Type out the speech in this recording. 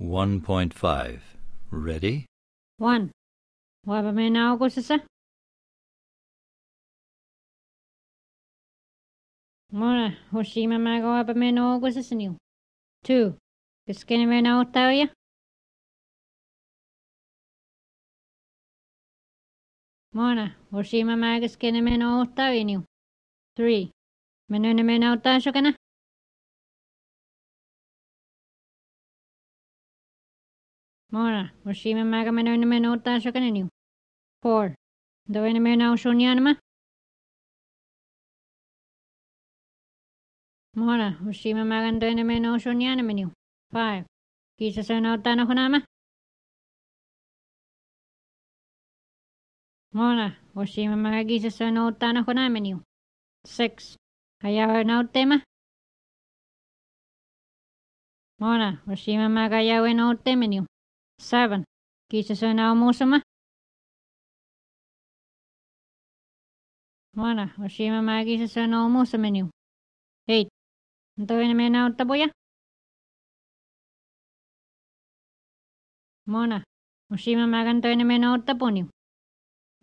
1.5. Ready? 1. Wabamena ako sasa. Mona, Hoshima maga wabamena ako sasa niyo. 2. Kiskene mena ako ya. Mona, Hoshima maga kiskene mena ako niyo. 3. Menene mena ako ka na. Mona, Hoshima maga menene mena ako ka na niyo. 4. Dawene mena ako shunyan ma. Mona, Hoshima maga dawene mena ako shunyan ma niyo. 5. Kisa sa na ako na ma. Mona, Hoshima maga kisa sa na ako na ma niyo. 6. Hayaw na tema. Mona, Hoshima maga yaw na tema niyo. 7. Kisa sa na musama. Mona, Hoshima maga kisa sa na musama niyo. 8. Dawene mena taboya. Mona, Hoshima maga dawene mena tapo niyo.